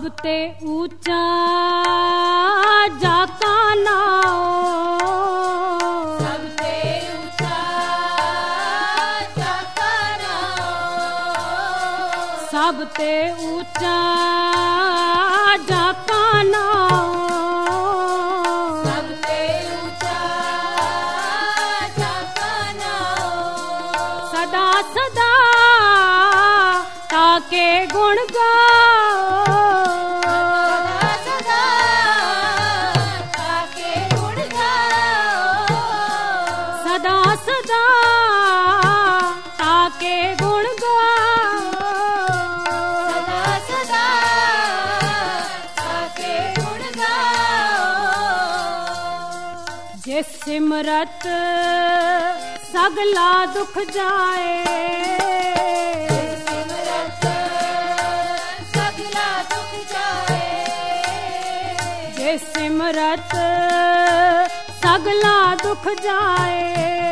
सब ते ऊंचा जाका नाओ, सब ते ऊंचा जाका नाओ, सब ते ऊंचा जाका नाओ, सब ते ऊंचा जाका नाओ, सदा सदा ताके गुण गाओ, सदा सदा ताके गुण गाओ, सदा सदा ताके गुण गाओ, सदा सदा ताके गुण गाओ। जे सिमरत सगला दुख जाए, सिमरत सगला दुख जाए,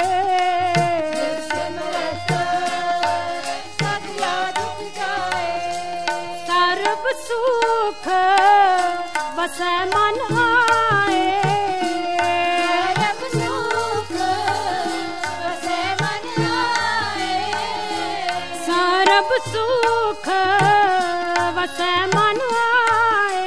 सिमरत सगला दुख जाए, सर्ब सुख बसै मन आए, सर्ब सुख बसै मन आए, सर्ब सुख बसै मन आए,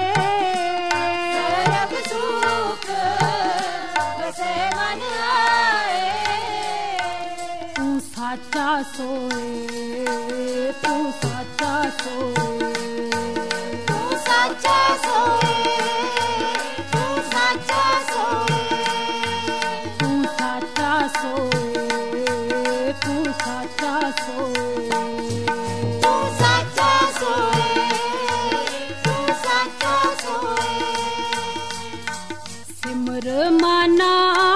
साचा सोए, तू साचा सोए, तू साचा सोए, तू साचा सोए, तू साचा सोए, तू साचा सोए, तू साचा सोए, तू साचा सोए। सिमर माना,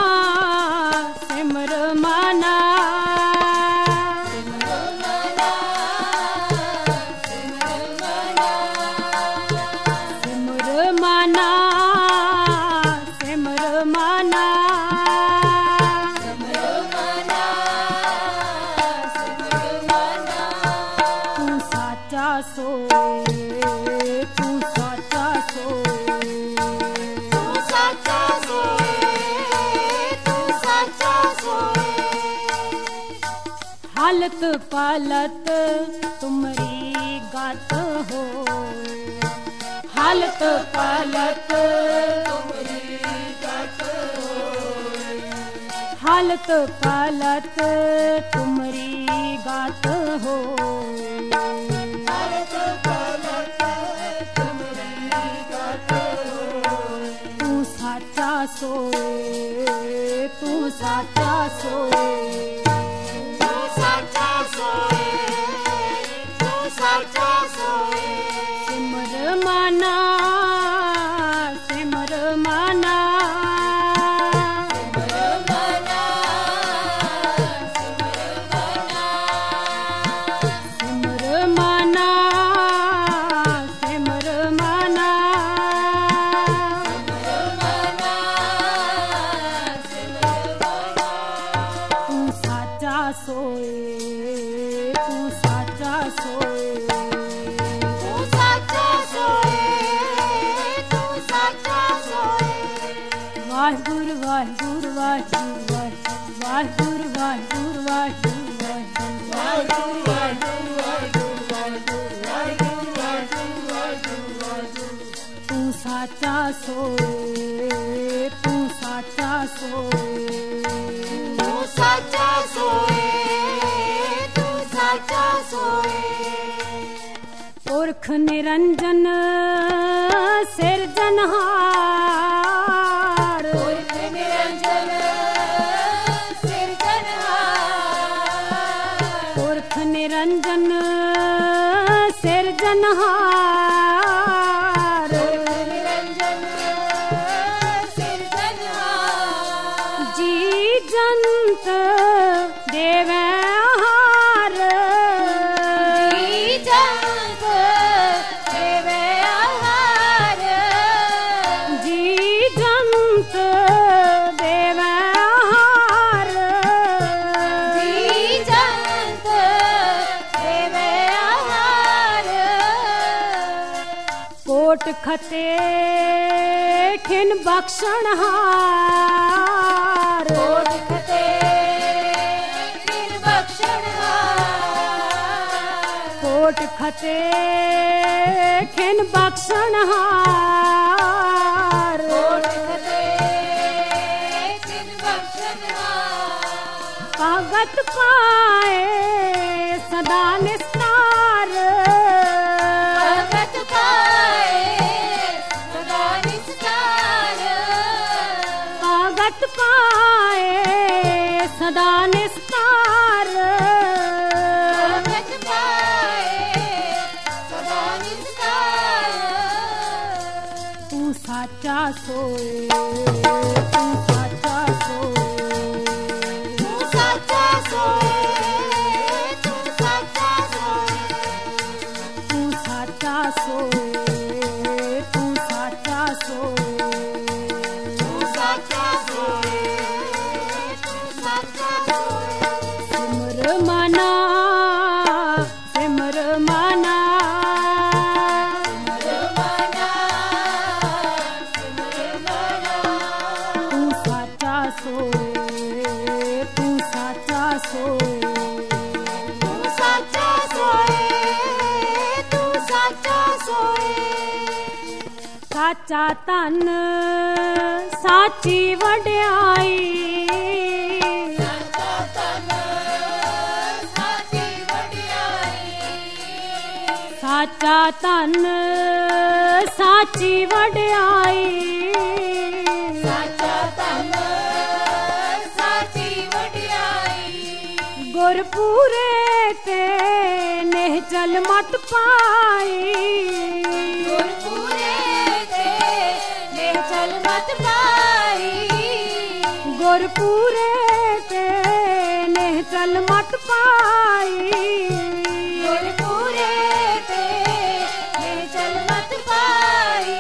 सिमर माना, हालत पालत तुमरी गात हो, हालत पालत तुमरी गात हो, हालत पालत तुमरी गात हो, हालत पालत तुमरी गात हो। तू साचा सोए, तू साचा सोए, सिमर माना, सिमर माना, सिमर माना, सिमर माना, सिमर माना, सिमर माना, सिमर माना। तू साचा सोए, तू साचा सोए, वाहिगुरु वाहिगुरु वाहिगुरु वाहिगुरु वाहिगुरु वाहिगुरु वाहिगुरु। तू साचा सोए, तू साचा सोए, तू साचा सोए, तू साचा सोए। पुरख निरंजन सिरजनहार, निरंजन सिरजनहार, निरंजन सिरजनहार, जी जंत देवै आहार, जी जंत देवै आहार, जी जंत देवै आहार, जी जंत देवै आहार। कोट खते खिन बख्शण हार, कोट खते खिन बख्शण हार, कोट खते खिन बख्शण हार, कोट खते खिन बख्शण हार, भगत पाए सदा निस्तार, भगत पाए सदा निस्तार, भगत पाए सदा निस्तार, भगत पाए सदा निस्तार, तू साचा सोए, तू साचा सोए, तू साचा सोए, तू साचा सोए, तू साचा सोए, तू साचा सोए, तू साचा सोए, तू साचा सोए, सिमर माना, सिमर माना, सिमर माना, सिमर माना, तू साचा सोए, तू साचा सोए, तू साचा सोए, तू साचा सोए, साचा तन साची वड्याई, साचा तन साची वड्याई, साचा तन साची वड्याई, साचा तन साची वड्याई, गुरपूरे ते निहचल मत पाई, गुरपूरे ते निहचल मत पाई, गुरपूरे ते निहचल मत पाई, गुरपूरे ते निहचल मत पाई,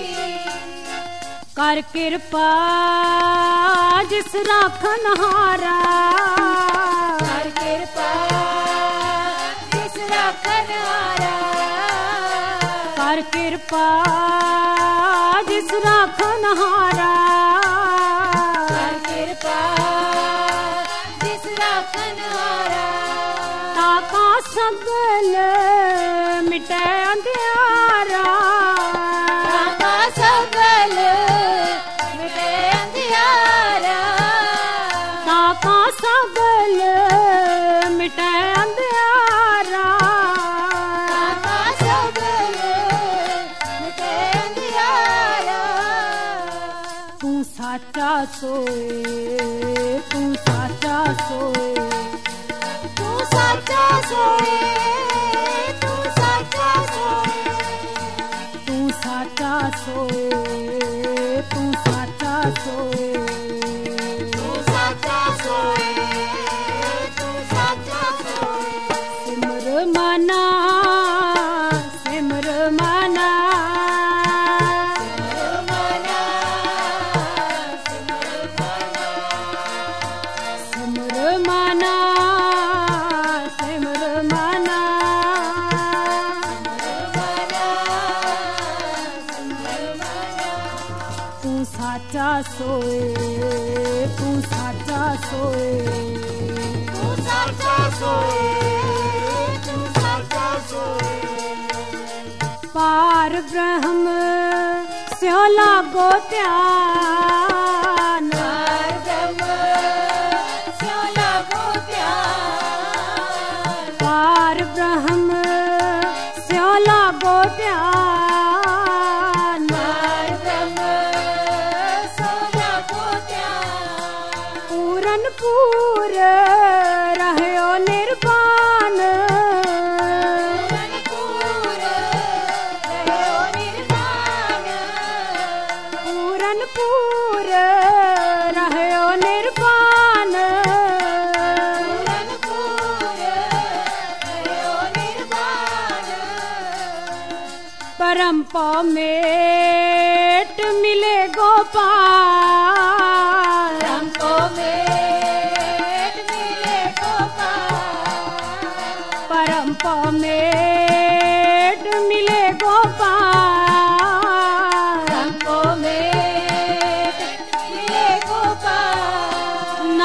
कर कृपा जिस राखन हारा, कर कृपा जिस राखन हारा, कर कृपा जिस राखन हारा, कर कृपा जिस राखन हारा, ताका सगल मिटे अंधियारा, ताका सगल मिटे अंधियारा, ताका सगल मिटे अंधियारा, ताका सगल मिटे अंधियारा, तू साचा सोए, तू साचा सोए, तू साचा सोए, तू साचा सोए, तू साचा सोए, तू साचा सोए, तू साचा सोए, तू साचा सोए, सिमर माना, सिमर माना, सिमर माना, सिमर माना, सिमर माना, सिमर माना, तू साचा सोए, तू साचा सोए, तू साचा सोए, तू साचा सोए, पार ब्रह्म स्यो लागो ध्यान, पार ब्रह्म स्यो लागो ध्यान, पार ब्रह्म स्यो लागो ध्यान, पार ब्रह्म स्यो लागो ध्यान, पूरन पूर रहयो निर्वाण, पूरनपूर रहो निर्वाण, पूरन पूर रहयो निर्वाण, पूरनपूर रहो निर्वाण, परम मेट मिले गोपाल, हमको मेट मिले गोपाल, परम मेट मिले गोपाल,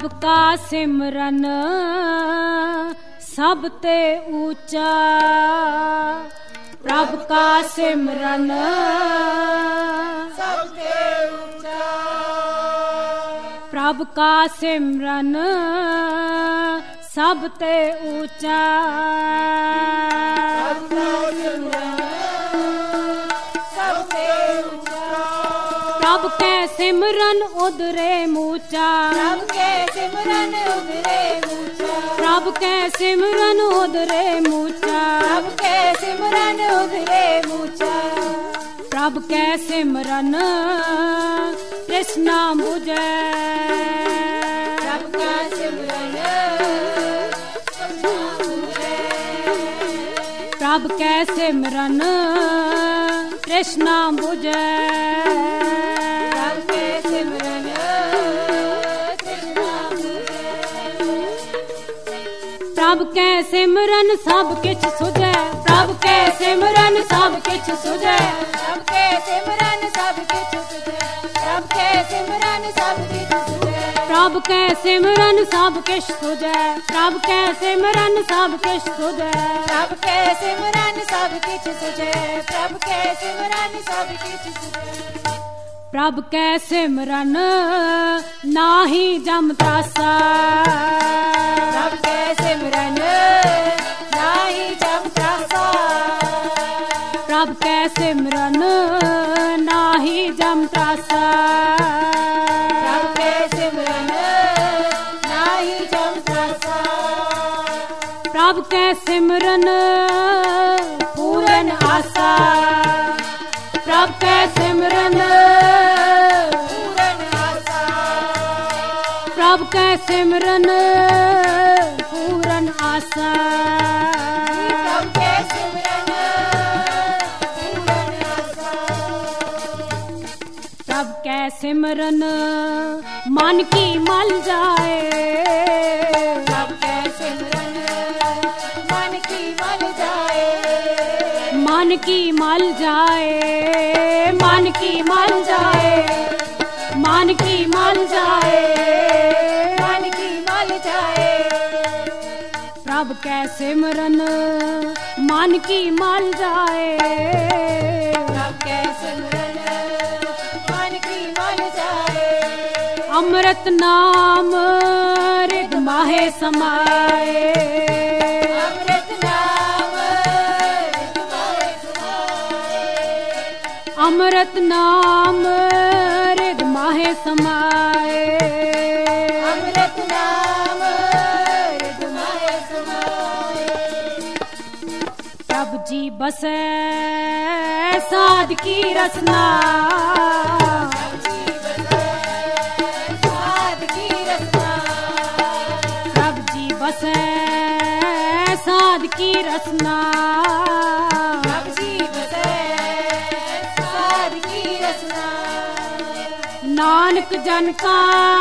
ਪ੍ਰਭ ਕਾ ਸਿਮਰਨ ਸਭ ਤੇ ਊਚਾ, ਪ੍ਰਭ ਕਾ ਸਿਮਰਨ ਸਭ ਤੇ ਊਚਾ, ਪ੍ਰਭ ਕਾ ਸਿਮਰਨ ਸਭ ਤੇ ਊਚਾ, ਪ੍ਰਭ ਕਾ ਸਿਮਰਨ ਸਭ ਤੇ ਊਚਾ, ਪ੍ਰਭ ਕੈ ਸਿਮਰਨ ਉਧਰੇ ਮੂਚਾ, ਪ੍ਰਭ ਕੇ ਸਿਮਰਨ ਉਧਰੇ ਮੂਚਾ, ਪ੍ਰਭ ਕੈ ਸਿਮਰਨ ਉਧਰੇ ਮੂਚਾ, ਪ੍ਰਭ ਕੇ ਸਿਮਰਨ ਉਧਰੇ ਮੂਚਾ, ਪ੍ਰਭ ਕੈ ਸਿਮਰਨ ਤ੍ਰਿਸ਼ਨਾ ਬੁਝੈ, ਪ੍ਰਭ ਕਾ ਸਿਮਰਨ ਪ੍ਰਭ ਕੈ ਸਿਮਰਨ ਤ੍ਰਿਸ਼ਨਾ ਬੁਝੈ, ਪ੍ਰਭ ਕੇ ਸਿਮਰਨ ਤ੍ਰਿਸ਼ਨਾ ਬੁਝੈ, ਪ੍ਰਭ ਕੈ ਸਿਮਰਨ ਸਭ ਕਿਛ ਸੁਝੈ, ਪ੍ਰਭ ਕੈ ਸਿਮਰਨ ਸਭ ਕਿਛ ਸੁਝੈ, ਪ੍ਰਭ ਕੇ ਸਿਮਰਨ ਸਭ ਕਿਛ ਸੁਝੈ, ਪ੍ਰਭ ਕੇ ਸਿਮਰਨ ਸਭ ਕਿਛ ਸੁਝੈ, ਪ੍ਰਭ ਕੈ ਸਿਮਰਨ ਸਭ ਕਿਛ ਸੁਝੈ, ਪ੍ਰਭ ਕੈ ਸਿਮਰਨ ਸਭ ਕਿਛ ਸੁਝੈ, ਪ੍ਰਭ ਕੇ ਸਿਮਰਨ ਸਭ ਕਿਛ ਸੁਝੈ, ਪ੍ਰਭ ਕੇ ਸਿਮਰਨ ਸਭ ਕਿਛ ਸੁਝੈ, ਪ੍ਰਭ ਕੈ ਸਿਮਰਨ ਨਾਹੀ ਜਮ ਤਰਾਸਾ, ਪ੍ਰਭ ਕੇ ਸਿਮਰਨ ਨਾਹੀ ਜਮ ਤਰਾਸਾ, ਪ੍ਰਭ ਕੈ ਸਿਮਰਨ ਨਾਹੀ ਜਮ ਤਰਾਸਾ, ਪ੍ਰਭ ਕੇ ਸਿਮਰਨ ਨਾਹੀ ਜਮ ਤਰਾਸਾ, ਪ੍ਰਭ ਕੈ ਸਿਮਰਨ ਪੂਰਨ ਆਸਾ, ਪ੍ਰਭ ਕੈ ਸਿਮਰਨ ਪੂਰਨ ਆਸਾ, ਪ੍ਰਭ ਕੈ ਸਿਮਰਨ ਪੂਰਨ ਆਸਾ, ਪ੍ਰਭ ਕੇ ਸਿਮਰਨ ਪੂਰਨ ਆਸਾ, ਪ੍ਰਭ ਕੈ ਸਿਮਰਨ ਮਨ ਕੀ ਮਲ ਜਾਏ, ਪ੍ਰਭ ਕੇ ਸਿਮਰਨ ਮਨ ਕੀ ਮਲ ਜਾਏ, ਮਨ ਕੀ ਮਲ ਜਾਏ, ਮਨ ਕੀ ਮਲ ਜਾਏ, ਮਨ ਕੀ ਮਲ ਜਾਏ, ਮਨ ਕੀ ਮਲ ਜਾਏ, ਪ੍ਰਭ ਕੈ ਸਿਮਰਨ ਮਨ ਕੀ ਮਲ ਜਾਏ, ਪ੍ਰਭ ਕੇ ਸਿਮਰਨ ਮਨ ਕੀ ਮਲ ਜਾਏ, ਅੰਮ੍ਰਿਤ ਨਾਮ ਰਿਦ ਮਾਹੇ ਸਮਾਏ, ਅੰਮ੍ਰਿਤ ਨਾਮ ਰਿਦ ਮਾਹੇ ਸਮਾਏ, ਅੰਮ੍ਰਿਤ ਨਾਮ ਰਿਦ ਮਾਹੇ ਸਮਾਏ, ਅੰਮ੍ਰਿਤ ਨਾਮ ਰਿਦ ਮਾਹੇ ਸਮਾਏ, ਪ੍ਰਭ ਜੀ ਬਸੈ ਸਾਧ ਕੀ ਰਸਨਾ, ਸਾਧ ਕੀ ਰਸਨਾ, ਪ੍ਰਭ ਜੀ ਬਸੈ ਸਾਧ ਕੀ ਰਸਨਾ, ਪ੍ਰਭ ਜੀ ਬਸੈ ਸਾਧ ਕੀ ਰਸਨਾ, ਨਾਨਕ ਜਨ ਕਾ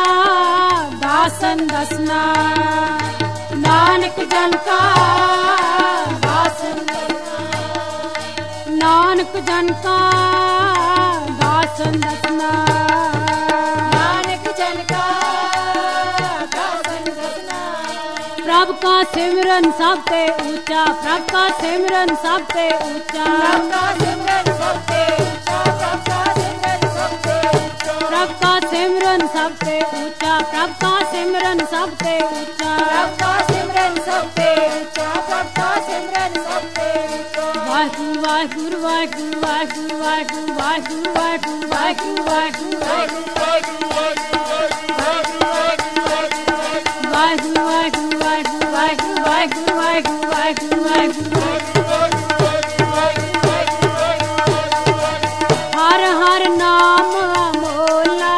ਦਾਸਨ ਦਸਨਾ, ਨਾਨਕ ਜਨ ਕਾ ਦਾਸਨ ਦਸਨਾ, ਨਾਨਕ ਜਨ ਕਾ ਦਾਸਨ ਦਸਨਾ, ਨਾਨਕ ਜਨ ਕਾ ਦਾਸਨ ਦਸਨਾ, ਪ੍ਰਭ ਕਾ ਸਿਮਰਨ ਸਭ ਤੇ ਊਚਾ, ਪ੍ਰਭ ਕਾ ਸਿਮਰਨ ਸਭ ਤੇ ਊਚਾ, ਪ੍ਰਭ ਕਾ ਸਿਮਰਨ ਸਭ ਤੇ ਊਚਾ, ਪ੍ਰਭ ਕਾ ਸਿਮਰਨ ਸਭ ਤੇ ਊਚਾ, ਪ੍ਰਭ ਕਾ ਸਿਮਰਨ ਸਭ ਤੇ ਊਚਾ, ਪ੍ਰਭ ਕਾ ਸਿਮਰਨ ਸਭ ਤੇ ਊਚਾ, ਪ੍ਰਭ ਕਾ ਸਿਮਰਨ ਸਭ ਤੇ ਊਚਾ, ਪ੍ਰਭ ਕਾ ਸਿਮਰਨ ਸਭ ਤੇ ਊਚਾ, ਵਾਹਿਗੁਰੂ ਵਾਹਿਗੁਰੂ ਵਾਹਿਗੁਰੂ ਵਾਹਿਗੁਰੂ ਵਾਹਿਗੁਰੂ ਵਾਹਿਗੁਰੂ ਵਾਹਿਗੁਰੂ ਵਾਹਿਗੁਰੂ ਵਾਹਿਗੁਰੂ ਵਾਹਿਗੁਰੂ ਵਾਹਿਗੁਰੂ ਵਾਹਿਗੁਰੂ ਵਾਹਿਗੁਰੂ ਵਾਹਿਗੁਰੂ ਵਾਹਿਗੁਰੂ, ਹਰ ਹਰ ਨਾਮ ਅਮੋਲਾ,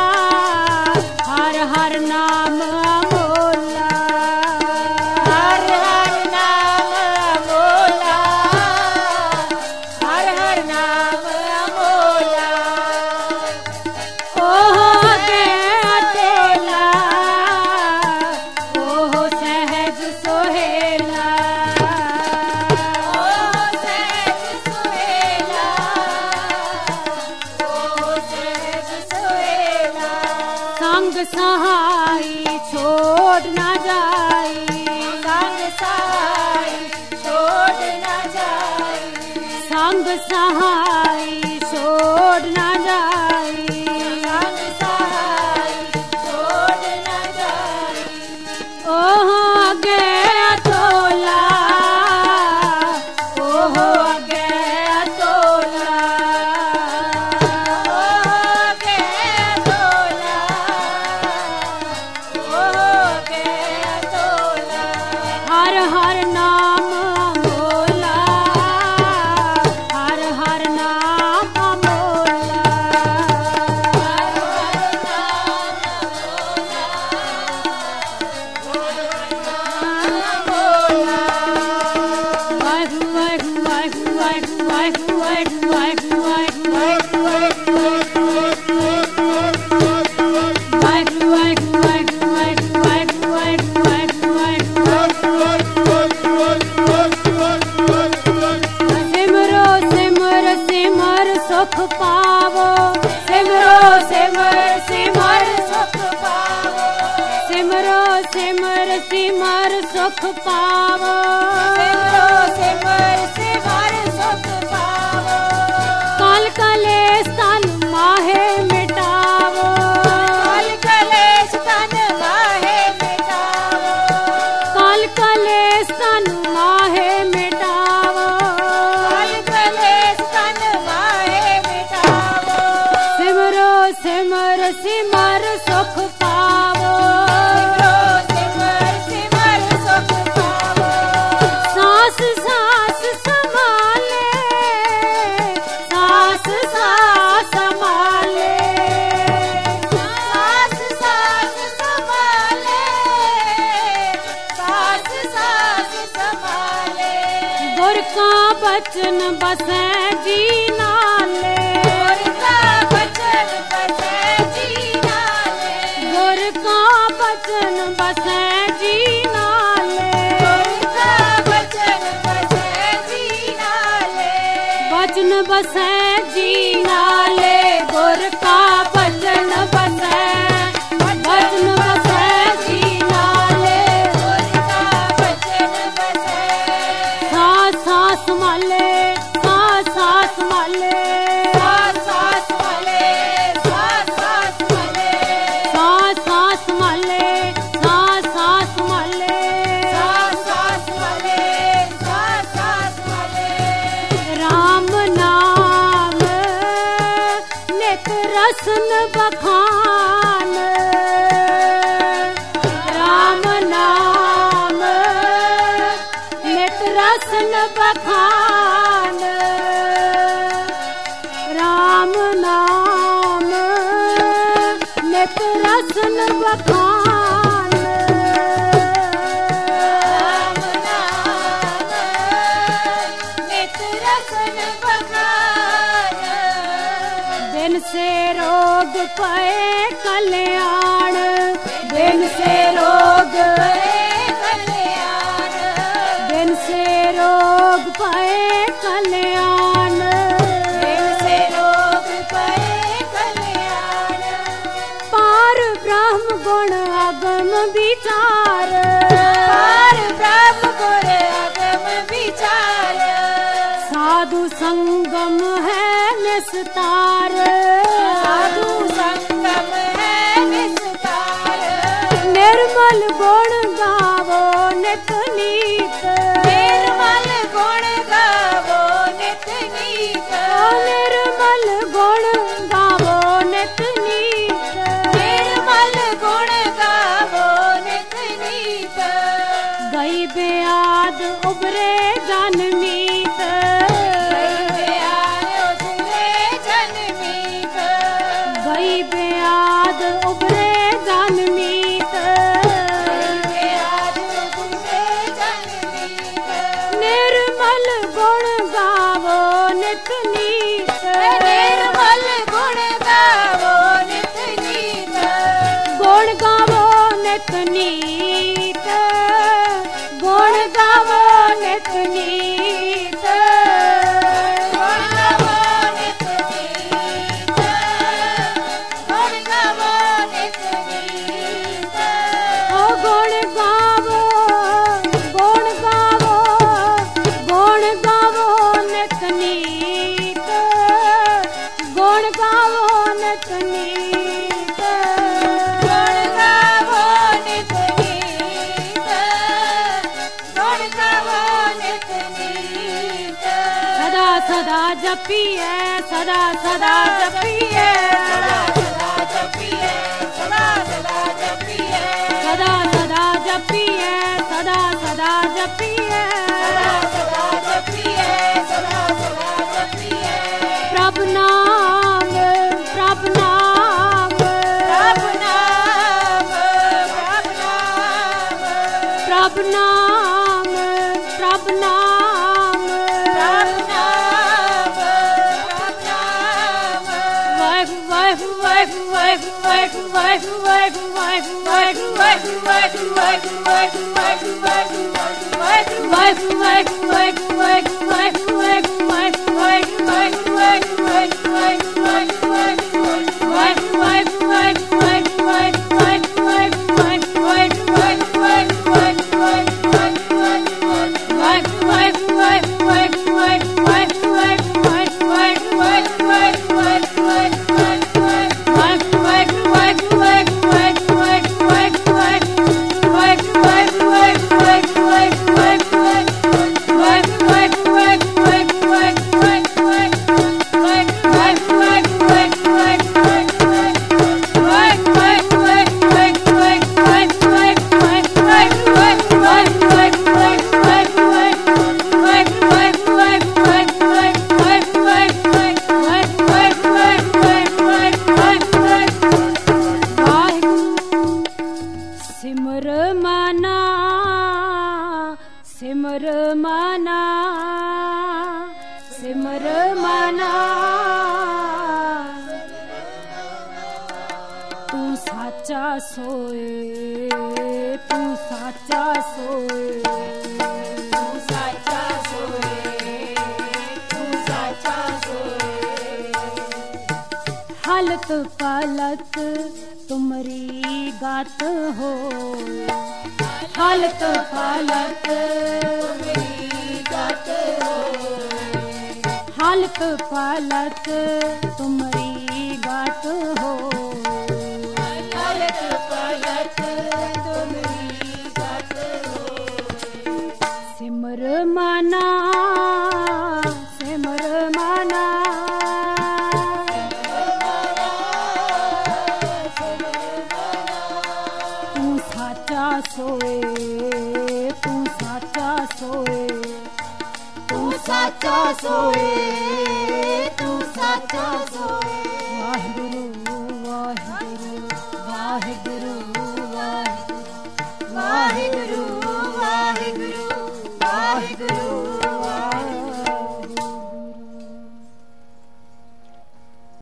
ਹਰ ਹਰ ਨਾਮ ਅਮੋਲਾ, ਹਰ ਹਰ ਨਾਮ ਅਮੋਲਾ, ਹਰ ਹਰ ਨਾਮ ਅਮੋਲਾ, ਓਹ ਅਗੇ ਅਟੇਲਾ, ਓਹ ਸਹਿਜ ਸੋਹੇਲਾ, ਓ ਸਹਿਜ ਸੁਹੇਲਾ, ਓ ਸਹਿਜ ਸੁਹੇਲਾ, ਸੰਗ ਸਹਾਈ छोड़ ना जाई, संग सहाय छोड़ ना जाई, संग सहाय छोड़ ना जाई, संग सहाय छोड़ ना जाई। ओह गया तोला, ओह गया तोला, हो गया तोला, हो गया तोला, हर हर नाम अमोला, हर हर नाम अमोला, वाहिगुरू वाहिगुरू वाहिगुरू वाहिगुरू वाहिगुरू वाहिगुरू वाहिगुरू वाहिगुरू वाहिगुरू वाहिगुरू वाहिगुरू वाहिगुरू वाहिगुरू सिमरो सिमर सिमर सुख पावो, सिमरो सिमर सिमर सुख पावो, सिमरो सिमर सिमर सुख पावो, सिमरो सिमर सिमर सुख पावो, काल कलेश तन माहे मिटावो, काल कलेश तन माहे मिटावो, काल कलेश तन माहे मिटावो, काल कलेश तन माहे मिटावो, सिमरो सिमर सिमर सुख पावो, सिमरो सिमर सिमर सुख पावो, सांस सांस संभाले, सांस सांस संभाले, सास सास संभाले, सास सास संभाले, गुर का बचन बसे जी नाले, गुर का बचन बसे जी नाले, गुर का बचन बसे जी नाले, गुर का बचन बसे जी नाले, बचन बसे जी नाले, गुर का बचन बसे, बचन बसे जी नाले, गुर का बचन बसे, सांस सांस माले, सांस सांस माले, सास सास मले, सास सास मले, सांस सांस माले, सांस सांस माले, सास सास मले, सास सास मले, राम नाम नित रसन बखान, राम नाम नित रसन बखान, राम नाम नित रसन बखान, राम नाम नित रसन बखान, दिन से रोग पए कल्याण, दिन से रोग पए कल्याण, दिन से रोग पए कल्याण, दिन से रोग पए कल्याण, पार ब्रह्म गुण अगम विचार, पार ब्रह्म गुण अगम विचार, साधु संगम है निस्तार, साधु संगम है विस्तार, निर्मल गुण गावो नित नीत, निर्मल गुण गावो नित नीत, निर्मल गुण गावो नित नीत, निर्मल गुण गावो नित नीत, गई बेआद उबरे जन मीत, गई प्यारो तुरे जन मीत, ਨਿਤ ਨੀਤ ਗੁਣ ਗਾਵੋ ਨਿਤ ਨੀਤ ਗੁਣ ਗਾਵੋ ਨਿਤ ਨੀਤ ਸਦਾ ਸਦਾ ਜਪੀਏ ਸਦਾ ਸਦਾ ਜਪੀਏ ਸਦਾ ਸਦਾ ਜਪੀਏ ਸਦਾ ਸਦਾ ਜਪੀਏ ਸਦਾ ਸਦਾ ਜਪੀਏ ਸਦਾ ਸਦਾ ਜਪੀਏ ਸਦਾ ਸਦਾ ਜਪੀਏ ਸਦਾ ਸਦਾ ਜਪੀਏ ਪ੍ਰਭ ਨਾਮ ਪ੍ਰਭ ਨਾਮ ਪ੍ਰਭ ਨਾਮ ਪ੍ਰਭ ਨਾਮ ਪ੍ਰਭ ਨਾਮ ਪ੍ਰਭ ਨਾਮ ਪ੍ਰਭ ਨਾਮ ਪ੍ਰਭ ਨਾਮ ਵਾਹਿਗੁਰੂ ਵਾਹਿਗੁਰੂ ਵਾਹਿਗੁਰੂ ਵਾਹਿਗੁਰੂ ਵਾਹਿਗੁਰੂ ਵਾਹਿਗੁਰੂ ਵਾਹਿਗੁਰੂ ਵਾਹਿਗੁਰੂ ਵਾਹਿਗੁਰੂ ਵਾਹਿਗੁਰੂ ਸਿਮਰ ਮਨਾ ਸਿਮਰ ਮਨਾ ਤੂੰ ਸਾਚਾ ਸੋਏ ਤੂੰ ਸਾਚਾ ਸੋਏ ਤੂੰ ਸਾਚਾ ਸੋਏ ਤੂੰ ਸਾਚਾ ਸੋਏ ਹਲਤ ਪਲਤ ਤੁਮਰੀ ਗਾਤ ਹੋ ਹਲਤ ਪਲਤ ਤੁਮਰੀ ਗਾਤ ਹੋਏ ਹਲਤ ਪਲਤ ਤੁਮਰੀ ਗਾਤ ਹੋ ਹਲਤ ਪਲਤ ਤੁਮਰੀ ਗਾਤ ਹੋਏ ਸਿਮਰ ਮਨਾ ਸਿਮਰ ਮਨਾ ਤੂੰ ਸਾਚਾ ਸੋਏ ਤੂੰ ਸਾਚਾ ਸੋਏ ਤੂੰ ਸਾਚਾ ਸੋਏ ਤੂੰ ਸਾਚਾ ਸੋਏ ਵਾਹਿਗੁਰੂ ਵਾਹਿਗੁਰੂ ਵਾਹਿਗੁਰੂ ਵਾਹਿਗੁਰੂ ਵਾਹਿਗੁਰੂ ਵਾਹਿਗੁਰੂ